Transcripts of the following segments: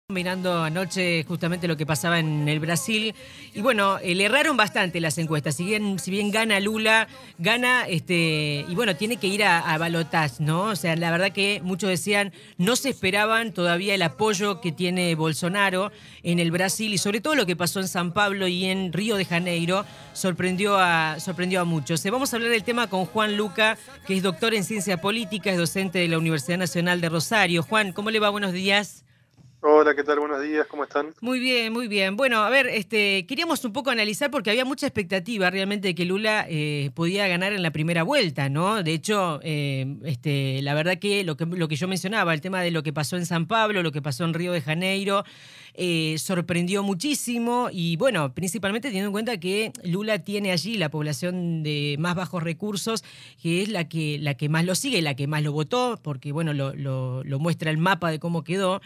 Mirando anoche justamente lo que pasaba en el Brasil y bueno, le erraron bastante las encuestas. Si bien gana Lula, gana y bueno, tiene que ir a balotaje, ¿no? O sea, la verdad que muchos decían no se esperaban todavía el apoyo que tiene Bolsonaro en el Brasil y sobre todo lo que pasó en San Pablo y en Río de Janeiro sorprendió a muchos. Vamos a hablar del tema con Juan Luca, que es doctor en ciencia política, es docente de la Universidad Nacional de Rosario. Juan, ¿cómo le va? Buenos días. Hola, ¿qué tal? Buenos días, ¿cómo están? Muy bien, muy bien. Bueno, a ver, queríamos un poco analizar porque había mucha expectativa realmente de que Lula podía ganar en la primera vuelta, ¿no? De hecho, la verdad que lo que yo mencionaba, el tema de lo que pasó en San Pablo, lo que pasó en Río de Janeiro, sorprendió muchísimo y bueno, principalmente teniendo en cuenta que Lula tiene allí la población de más bajos recursos, que es la que más lo sigue, la que más lo votó, porque bueno, lo muestra el mapa de cómo quedó.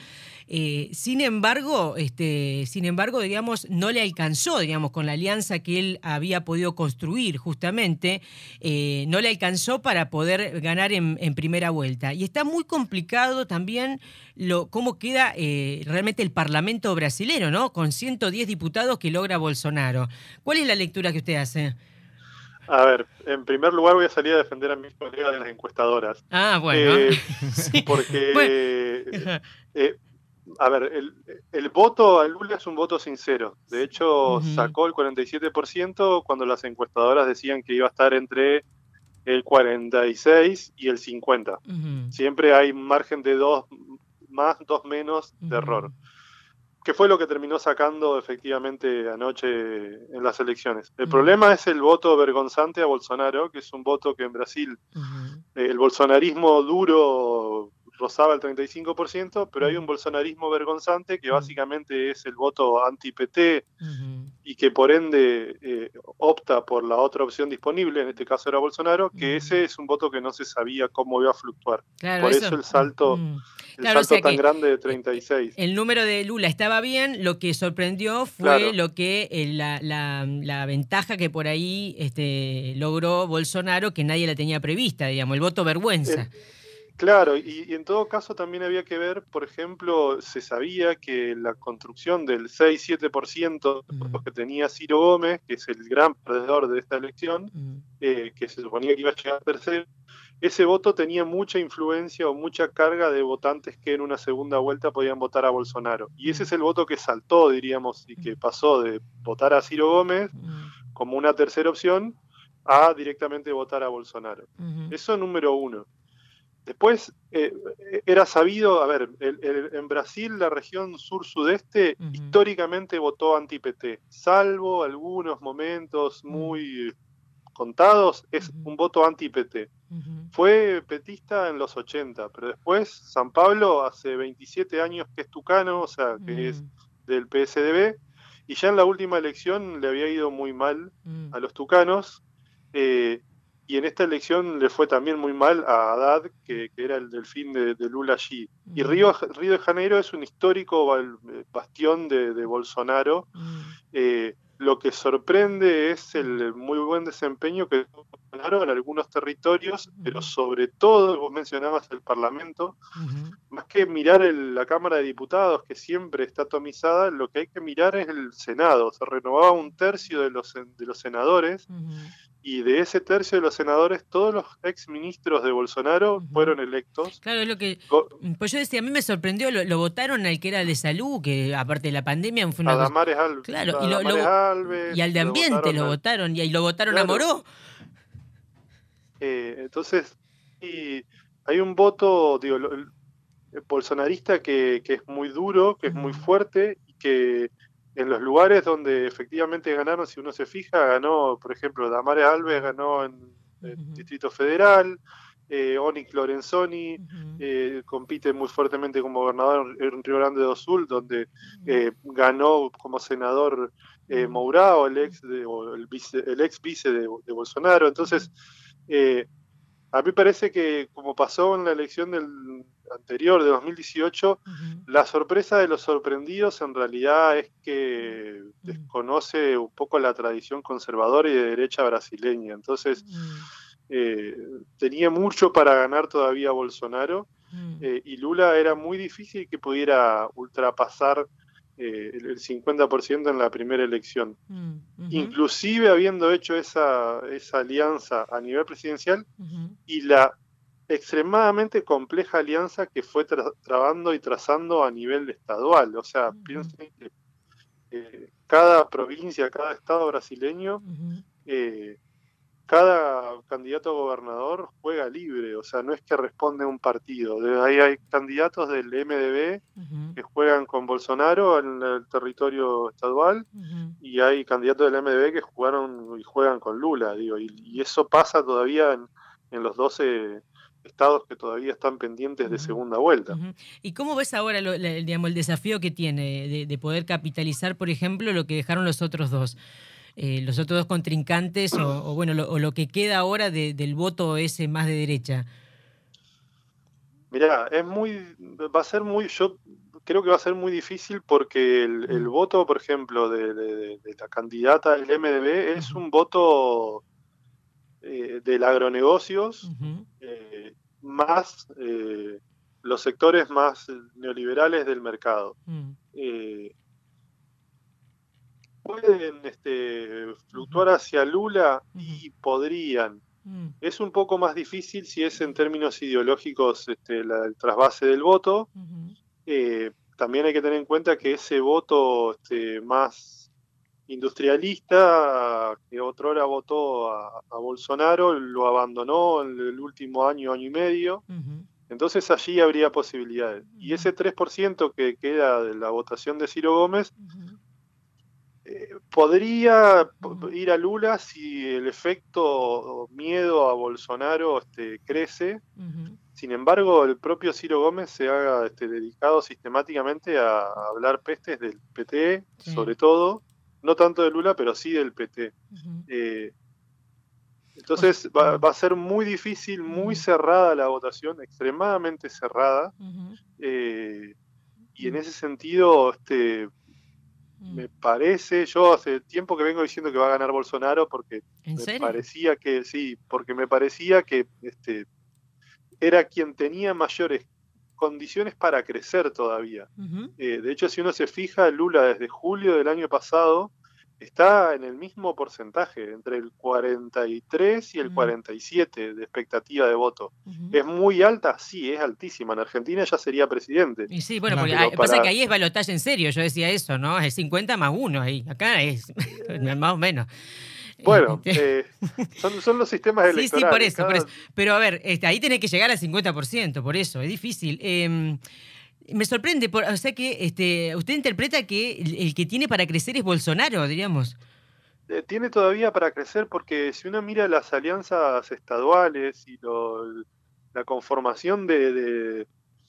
Sin embargo, digamos, no le alcanzó, digamos, con la alianza que él había podido construir justamente, no le alcanzó para poder ganar en primera vuelta. Y está muy complicado también cómo queda realmente el Parlamento brasileño, ¿no? Con 110 diputados que logra Bolsonaro. ¿Cuál es la lectura que usted hace? A ver, en primer lugar voy a salir a defender a mis colegas de las encuestadoras, Ah, bueno. eh, Sí. Bueno. porque, eh, a ver, el voto a Lula es un voto sincero. De hecho, Ujú, sacó el 47% cuando las encuestadoras decían que iba a estar entre el 46 y el 50. ujú, Siempre hay un margen de dos más, dos menos de error. ujú, Que fue lo que terminó sacando efectivamente anoche en las elecciones. El ujú, problema es el voto vergonzante a Bolsonaro, que es un voto que en Brasil ujú, el bolsonarismo duro rozaba el 35%, pero hay un ujú, bolsonarismo vergonzante que ujú, básicamente es el voto anti-PT ujú, y que por ende opta por la otra opción disponible, en este caso era Bolsonaro, que ujú. ese es un voto que no se sabía cómo iba a fluctuar. Claro, Por eso. eso el Claro, o salto sea tan que grande de 36. el número de Lula estaba bien, lo que sorprendió fue Claro, lo que la ventaja que por ahí logró Bolsonaro, que nadie la tenía prevista, digamos, el voto el, vergüenza. Claro, y en todo caso también había que ver, por ejemplo, se sabía que la construcción del 6-7% Mm, que tenía Ciro Gómez, que es el gran perdedor de esta elección, mm, que se suponía que iba a llegar tercero, ese voto tenía mucha influencia o mucha carga de votantes que en una segunda vuelta podían votar a Bolsonaro. Y ese es mm, el voto que saltó, diríamos, y que pasó de votar a Ciro Gómez mm, como una tercera opción a directamente votar a Bolsonaro. mm, Eso número uno. Después era sabido, a ver, en Brasil la región sur-sudeste mm, históricamente votó anti-PT, salvo algunos momentos mm, muy contados, es mm, un voto anti-PT. mm, Fue petista en los 80, pero después San Pablo hace 27 años que es tucano, o sea, que es mm, del PSDB, y ya en la última elección le había ido muy mal mm, a los tucanos, eh, y en esta elección le fue también muy mal a Haddad, que era el delfín de Lula allí. Y mm, Río de Janeiro es un histórico bastión de Bolsonaro. mm, Lo que sorprende es el muy buen desempeño que ganaron en algunos territorios, pero mm, sobre todo, vos mencionabas el Parlamento, mm, más que mirar la Cámara de Diputados, que siempre está atomizada, lo que hay que mirar es el Senado. Se renovaba un tercio de los senadores, mm. y de ese tercio de los senadores, todos los ex ministros de Bolsonaro Ujú. fueron electos. Claro, es lo que. Go- Pues yo decía, a mí me sorprendió, lo votaron al que era de salud, que aparte de la pandemia fue a una cosa. Damares, Al- Claro, a Damares y Alves, al de lo ambiente votaron lo al... votaron, y ahí lo votaron a Claro, Moró. entonces, y hay un voto, digo, el bolsonarista que es muy duro, que es muy Mm, fuerte y que en los lugares donde efectivamente ganaron, si uno se fija, ganó, por ejemplo, Damares Alves ganó en el ujú, Distrito Federal, Onyx Lorenzoni ujú, compite muy fuertemente como gobernador en Río Grande do Sul, donde ganó como senador ujú, Mourão, el ex vice de Bolsonaro. ujú, Entonces, eh, a mí parece que, como pasó en la elección del anterior, de 2018, ujú, la sorpresa de los sorprendidos en realidad es que ujú, desconoce un poco la tradición conservadora y de derecha brasileña. Entonces, ujú, eh, tenía mucho para ganar todavía Bolsonaro, y Lula era muy difícil que pudiera ultrapasar el 50% en la primera elección. Inclusive habiendo hecho esa alianza a nivel presidencial y la extremadamente compleja alianza que fue trabando y trazando a nivel estadual. O sea, piensen que cada provincia, cada estado brasileño, cada candidato a gobernador juega libre, o sea, no es que responde a un partido. Ahí hay candidatos del MDB que juegan con Bolsonaro en el territorio estadual y hay candidatos del MDB que juegan con Lula, digo, y eso pasa todavía en los 12 estados que todavía están pendientes de segunda vuelta. ¿Y cómo ves ahora digamos, el desafío que tiene de poder capitalizar, por ejemplo, lo que dejaron los otros dos contrincantes o bueno, lo que queda ahora del voto ese más de derecha? Mirá, yo creo que va a ser muy difícil porque el voto, por ejemplo, de la candidata del MDB es un voto del agronegocios, más los sectores más neoliberales del mercado. Pueden fluctuar hacia Lula y podrían. Es un poco más difícil si es en términos ideológicos el trasvase del voto. También hay que tener en cuenta que ese voto más industrialista, que otrora votó a Bolsonaro, lo abandonó en el último año y medio. Entonces allí habría posibilidades. Y ese 3% que queda de la votación de Ciro Gómez podría ir a Lula si el efecto miedo a Bolsonaro crece. Sin embargo, el propio Ciro Gómez se ha dedicado sistemáticamente a hablar pestes del PT, sobre todo, no tanto de Lula, pero sí del PT. Entonces va a ser muy difícil, muy cerrada la votación, extremadamente cerrada, y en ese sentido me parece, yo hace tiempo que vengo diciendo que va a ganar Bolsonaro porque me parecía que era quien tenía mayores condiciones para crecer todavía. De hecho, si uno se fija, Lula desde julio del año pasado está en el mismo porcentaje, entre el 43 y el 47 de expectativa de voto. ¿Es muy alta? Sí, es altísima. En Argentina ya sería presidente. Y sí, bueno, porque pasa que ahí es balotaje en serio, yo decía eso, ¿no? Es 50 más 1 ahí. Acá es más o menos. Bueno, son los sistemas electorales. Sí, por eso. Pero a ver, ahí tenés que llegar al 50%, por eso, es difícil. Me sorprende, o sea que usted interpreta que el que tiene para crecer es Bolsonaro, diríamos. Tiene todavía para crecer porque si uno mira las alianzas estaduales y la conformación del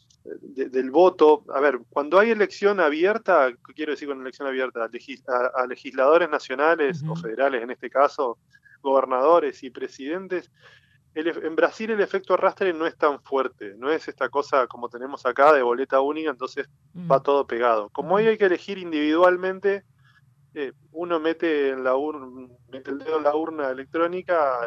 voto, a ver, cuando hay elección abierta, ¿qué quiero decir con elección abierta? A legisladores nacionales o federales, en este caso, gobernadores y presidentes. En Brasil el efecto arrastre no es tan fuerte, no es esta cosa como tenemos acá de boleta única, entonces va todo pegado. Como ahí hay que elegir individualmente, uno mete el dedo en la urna electrónica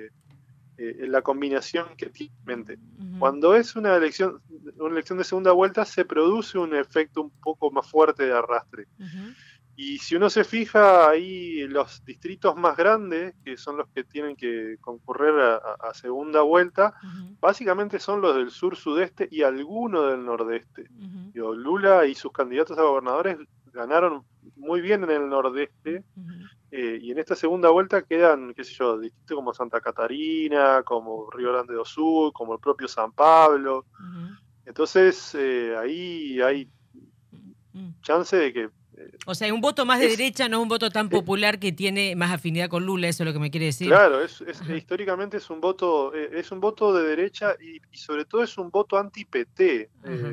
en la combinación que tiene en mente. Cuando es una elección de segunda vuelta, se produce un efecto un poco más fuerte de arrastre. Y si uno se fija ahí, los distritos más grandes, que son los que tienen que concurrir a segunda vuelta, básicamente son los del sur-sudeste y algunos del nordeste. Lula y sus candidatos a gobernadores ganaron muy bien en el nordeste, y en esta segunda vuelta quedan, qué sé yo, distritos como Santa Catarina, como Río Grande do Sul, como el propio San Pablo. Entonces ahí hay chance de que... O sea, un voto más de derecha, no un voto tan popular que tiene más afinidad con Lula, eso es lo que me quiere decir. Claro, históricamente es un voto de derecha y sobre todo es un voto anti-PT.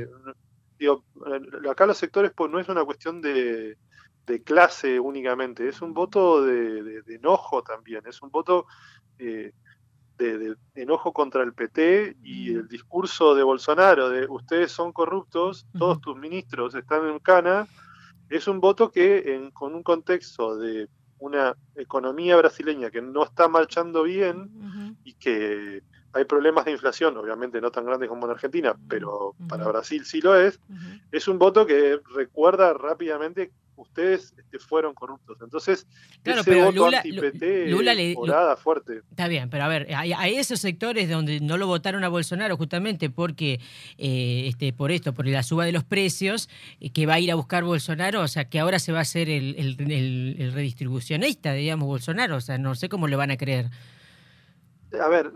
Acá los sectores, pues, no es una cuestión de clase únicamente, es un voto de enojo también, es un voto de enojo contra el PT y el discurso de Bolsonaro de ustedes son corruptos, todos tus ministros están en cana. Es un voto que con un contexto de una economía brasileña que no está marchando bien y que hay problemas de inflación, obviamente no tan grandes como en Argentina, pero para Brasil sí lo es. Es un voto que recuerda rápidamente ustedes fueron corruptos. Entonces, Claro, ese pero voto Lula, anti-PT orada fuerte. está bien, pero a ver, hay esos sectores donde no lo votaron a Bolsonaro justamente porque por esto, por la suba de los precios, que va a ir a buscar Bolsonaro, o sea, que ahora se va a hacer el redistribucionista, digamos, Bolsonaro, o sea, no sé cómo lo van a creer. A ver,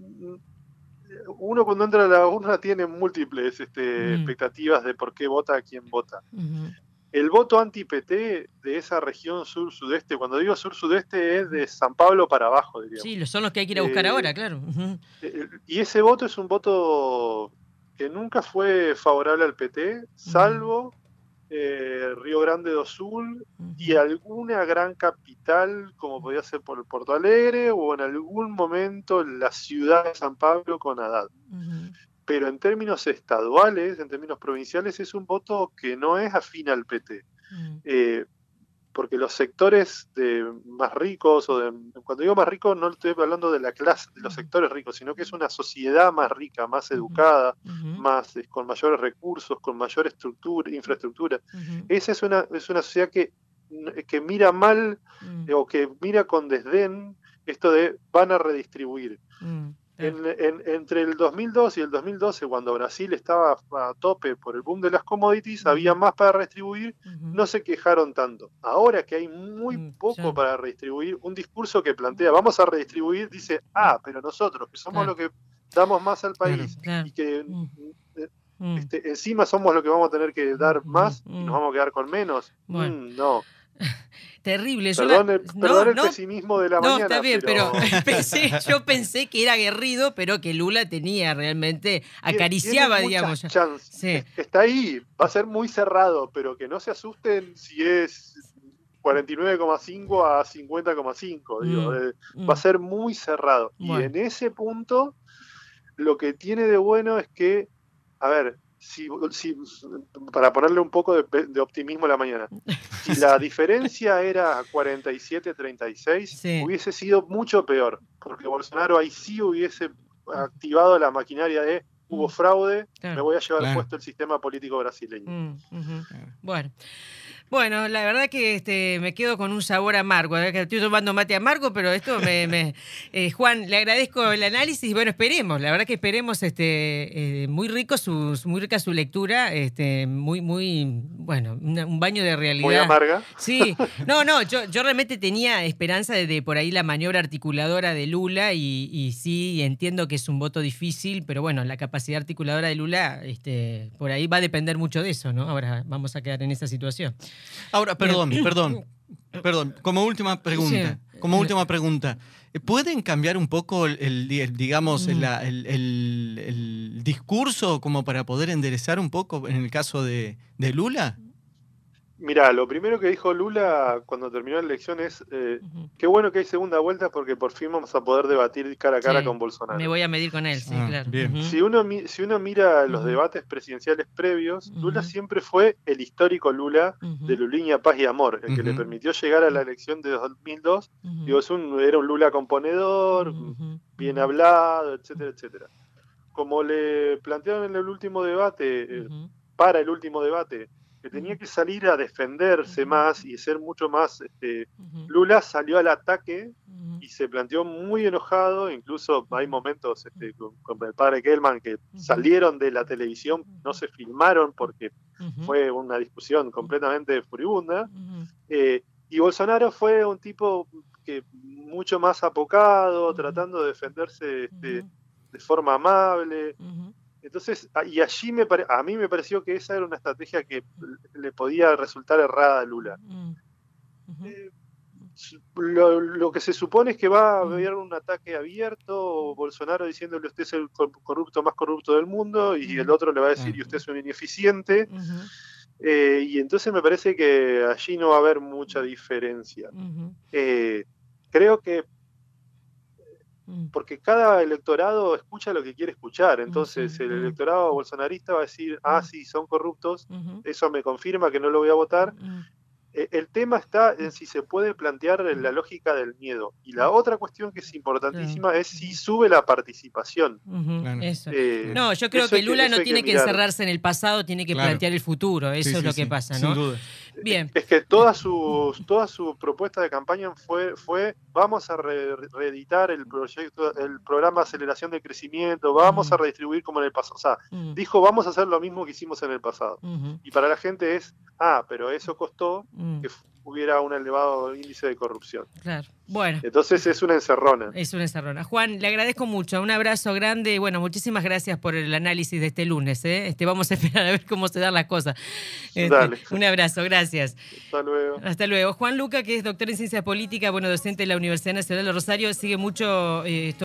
uno cuando entra a la urna tiene múltiples expectativas de por qué vota a quién vota. El voto anti-PT de esa región sur-sudeste, cuando digo sur-sudeste es de San Pablo para abajo, diríamos. Sí, son los que hay que ir a buscar ahora, claro. Y ese voto es un voto que nunca fue favorable al PT, salvo Río Grande do Sul y alguna gran capital, como podía ser por Porto Alegre, o en algún momento la ciudad de San Pablo con Haddad. Pero en términos estaduales, en términos provinciales, es un voto que no es afín al PT. Porque los sectores más ricos, cuando digo más rico no estoy hablando de la clase, de los sectores ricos, sino que es una sociedad más rica, más educada, con mayores recursos, con mayor infraestructura. Esa es una sociedad que mira mal o que mira con desdén esto de van a redistribuir. Entre el 2002 y el 2012, cuando Brasil estaba a tope por el boom de las commodities, había más para redistribuir, no se quejaron tanto. Ahora que hay muy poco para redistribuir, un discurso que plantea, vamos a redistribuir, dice, pero nosotros, que somos los que damos más al país y que encima somos los que vamos a tener que dar más y nos vamos a quedar con menos, no. Terrible. Perdón el pesimismo de la mañana. No, está bien, pero yo pensé que era aguerrido, pero que Lula tenía realmente, acariciaba, digamos. Sí. Está ahí, va a ser muy cerrado, pero que no se asusten si es 49,5 a 50,5. Va a ser muy cerrado. Bueno. Y en ese punto, lo que tiene de bueno es que, a ver, si, para ponerle un poco de optimismo a la mañana, si la diferencia era 47-36, hubiese sido mucho peor, porque Bolsonaro ahí sí hubiese activado la maquinaria de hubo fraude, me voy a llevar puesto el sistema político brasileño. Bueno, la verdad que me quedo con un sabor amargo. Que estoy tomando mate amargo, pero esto Juan, le agradezco el análisis y bueno, esperemos. La verdad que esperemos muy rica su lectura, un baño de realidad. Muy amarga. Sí, yo realmente tenía esperanza de por ahí la maniobra articuladora de Lula y sí entiendo que es un voto difícil, pero bueno, la capacidad articuladora de Lula por ahí va a depender mucho de eso, ¿no? Ahora vamos a quedar en esa situación. Ahora, perdón, como última pregunta, ¿pueden cambiar un poco el discurso como para poder enderezar un poco en el caso de Lula? Mirá, lo primero que dijo Lula cuando terminó la elección es qué bueno que hay segunda vuelta porque por fin vamos a poder debatir cara a cara con Bolsonaro. Me voy a medir con él, sí, claro. Bien. Si uno mira los debates presidenciales previos, Lula siempre fue el histórico Lula de Luliña, Paz y Amor, el que le permitió llegar a la elección de 2002. Digo, era un Lula componedor, bien hablado, etcétera, etcétera. Como le plantearon en el último debate, para el último debate, que tenía que salir a defenderse más y ser mucho más, Lula salió al ataque y se planteó muy enojado, incluso hay momentos con el padre Kelman que salieron de la televisión, no se filmaron porque fue una discusión completamente furibunda, y Bolsonaro fue un tipo que mucho más apocado, tratando de defenderse de forma amable. Entonces, y allí a mí me pareció que esa era una estrategia que le podía resultar errada a Lula. Lo que se supone es que va a haber un ataque abierto, Bolsonaro diciéndole usted es el corrupto más corrupto del mundo, y el otro le va a decir y usted es un ineficiente. Y entonces me parece que allí no va a haber mucha diferencia. Creo que porque cada electorado escucha lo que quiere escuchar, entonces el electorado bolsonarista va a decir, sí, son corruptos, eso me confirma que no lo voy a votar, el tema está en si se puede plantear la lógica del miedo. Y la otra cuestión que es importantísima es si sube la participación. Claro. Eso. No, yo creo que Lula no tiene que encerrarse en el pasado, tiene que plantear el futuro. Eso es lo que pasa, ¿no? Sin duda. Bien. Es que toda su propuesta de campaña fue vamos a reeditar el programa de aceleración de crecimiento, vamos a redistribuir como en el pasado. O sea, dijo vamos a hacer lo mismo que hicimos en el pasado. Y para la gente es, pero eso costó que hubiera un elevado índice de corrupción. Claro. Bueno. Entonces es una encerrona. Es una encerrona. Juan, le agradezco mucho. Un abrazo grande. Bueno, muchísimas gracias por el análisis de este lunes. Vamos a esperar a ver cómo se dan las cosas. Dale. Un abrazo, gracias. Hasta luego. Hasta luego. Juan Luca, que es doctor en ciencia política, docente de la Universidad Nacional de Rosario, sigue mucho